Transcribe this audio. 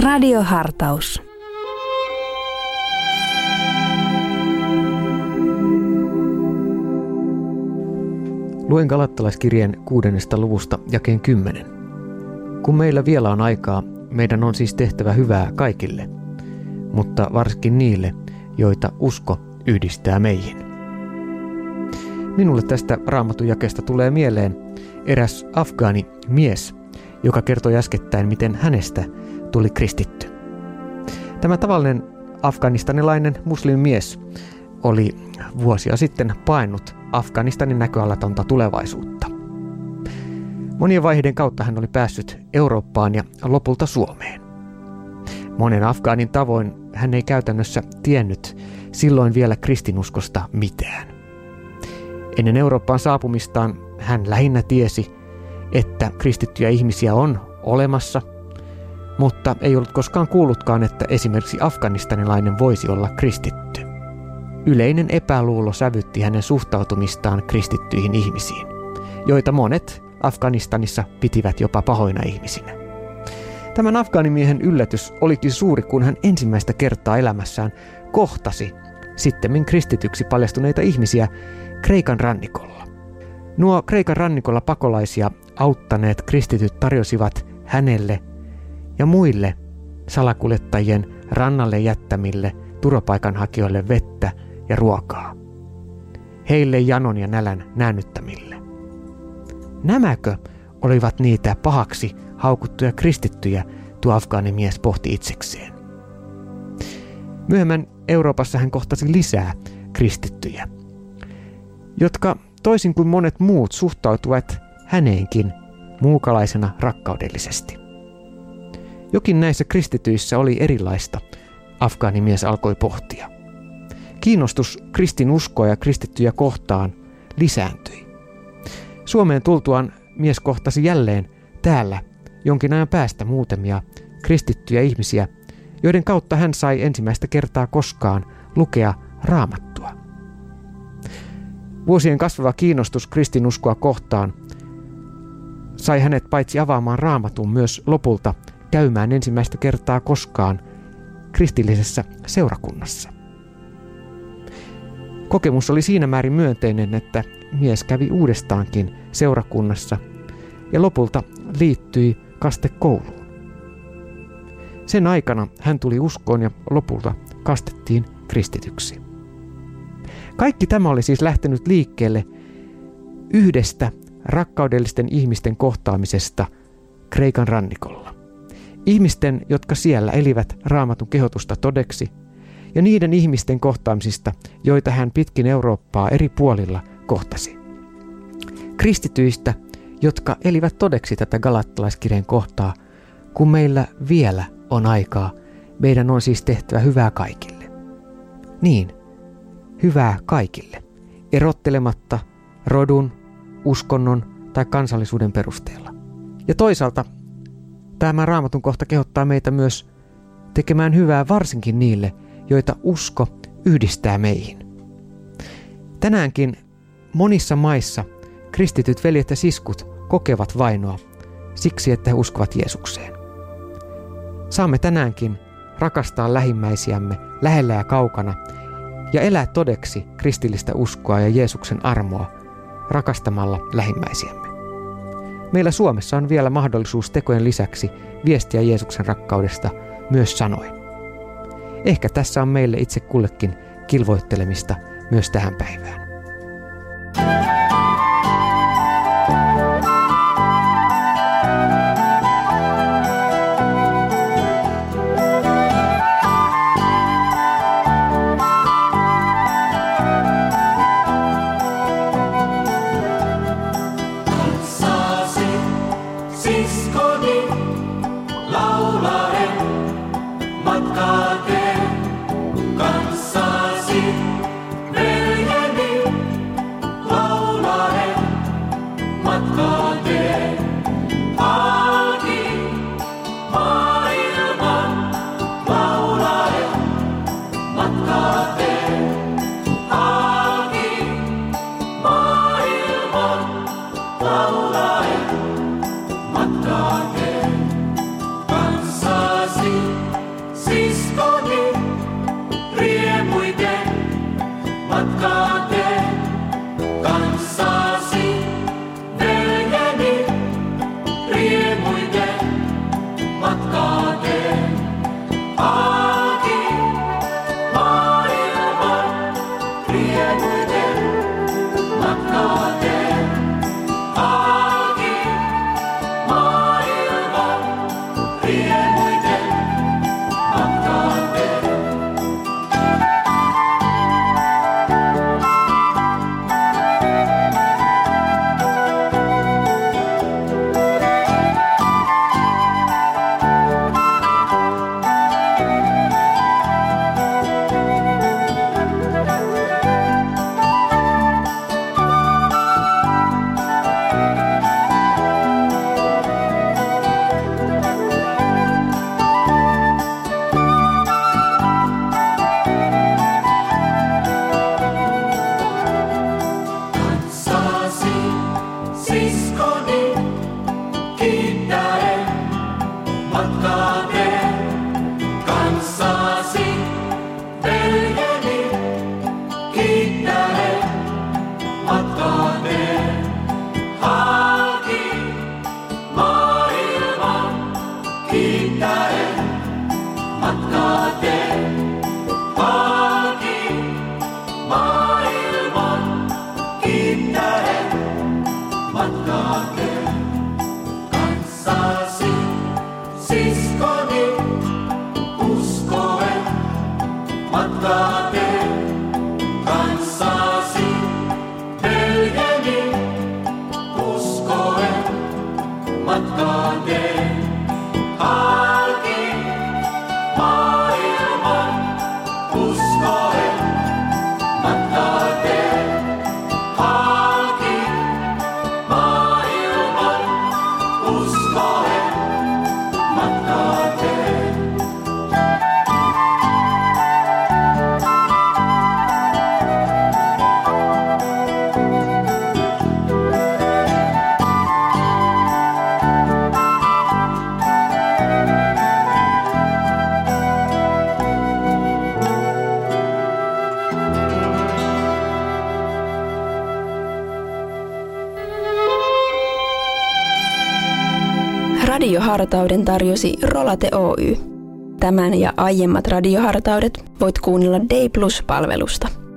Radiohartaus. Luen Galattalaiskirjeen 6. luvusta jakeen 10. Kun meillä vielä on aikaa, meidän on siis tehtävä hyvää kaikille, mutta varsinkin niille, joita usko yhdistää meihin. Minulle tästä Raamatun jakeesta tulee mieleen eräs afgaani mies, joka kertoi äskettäin, miten hänestä tuli kristitty. Tämä tavallinen afganistanilainen muslimimies oli vuosia sitten paennut Afganistanin näköalatonta tulevaisuutta. Monien vaiheiden kautta hän oli päässyt Eurooppaan ja lopulta Suomeen. Monen afgaanin tavoin hän ei käytännössä tiennyt silloin vielä kristinuskosta mitään. Ennen Eurooppaan saapumistaan hän lähinnä tiesi, että kristittyjä ihmisiä on olemassa, mutta ei ollut koskaan kuullutkaan, että esimerkiksi afganistanilainen voisi olla kristitty. Yleinen epäluulo sävytti hänen suhtautumistaan kristittyihin ihmisiin, joita monet Afganistanissa pitivät jopa pahoina ihmisinä. Tämän afgaanimiehen yllätys olikin suuri, kun hän ensimmäistä kertaa elämässään kohtasi sittemmin kristityksi paljastuneita ihmisiä Kreikan rannikolla. Nuo Kreikan rannikolla pakolaisia auttaneet kristityt tarjosivat hänelle ja muille salakuljettajien rannalle jättämille turvapaikanhakijoille vettä ja ruokaa. Heille janon ja nälän näännyttämille. Nämäkö olivat niitä pahaksi haukuttuja kristittyjä, tuo afgaanimies pohti itsekseen. Myöhemmin Euroopassa hän kohtasi lisää kristittyjä, jotka toisin kuin monet muut suhtautuvat häneenkin muukalaisena rakkaudellisesti. Jokin näissä kristityissä oli erilaista, afgaanimies alkoi pohtia. Kiinnostus kristinuskoa ja kristittyjä kohtaan lisääntyi. Suomeen tultuaan mies kohtasi jälleen täällä jonkin ajan päästä muutamia kristittyjä ihmisiä, joiden kautta hän sai ensimmäistä kertaa koskaan lukea Raamattua. Vuosien kasvava kiinnostus kristinuskoa kohtaan sai hänet paitsi avaamaan Raamatun myös lopulta käymään ensimmäistä kertaa koskaan kristillisessä seurakunnassa. Kokemus oli siinä määrin myönteinen, että mies kävi uudestaankin seurakunnassa ja lopulta liittyi kastekouluun. Sen aikana hän tuli uskoon ja lopulta kastettiin kristityksi. Kaikki tämä oli siis lähtenyt liikkeelle yhdestä rakkaudellisten ihmisten kohtaamisesta Kreikan rannikolla. Ihmisten, jotka siellä elivät Raamatun kehotusta todeksi, ja niiden ihmisten kohtaamisista, joita hän pitkin Eurooppaa eri puolilla kohtasi. Kristityistä, jotka elivät todeksi tätä Galattalaiskirjeen kohtaa, kun meillä vielä on aikaa, meidän on siis tehtävä hyvää kaikille. Niin, hyvää kaikille, erottelematta rodun, uskonnon tai kansallisuuden perusteella. Ja toisaalta tämä Raamatun kohta kehottaa meitä myös tekemään hyvää varsinkin niille, joita usko yhdistää meihin. Tänäänkin monissa maissa kristityt veljet ja siskut kokevat vainoa siksi, että he uskovat Jeesukseen. Saamme tänäänkin rakastaa lähimmäisiämme lähellä ja kaukana ja elää todeksi kristillistä uskoa ja Jeesuksen armoa rakastamalla lähimmäisiämme. Meillä Suomessa on vielä mahdollisuus tekojen lisäksi viestiä Jeesuksen rakkaudesta myös sanoin. Ehkä tässä on meille itse kullekin kilvoittelemista myös tähän päivään. Kanssasi, veljeni, siskoni, kiittäen matkaa teen kanssasi. Veljeni, kiittäen matkaa teen. Halki maailman, kiittäen matkaa teen. Halki maailman, kiittäen matkaa teen. Kanssasi, siskoni, uskoen matkaa teen. Kanssasi, veljeni, uskoen matkaa teen. Halki maailman, uskoen matkaa teen. Halki maailman, uskoen matkaa teen. Radiohartauden tarjosi Rolate Oy. Tämän ja aiemmat radiohartaudet voit kuunnella Day Plus-palvelusta.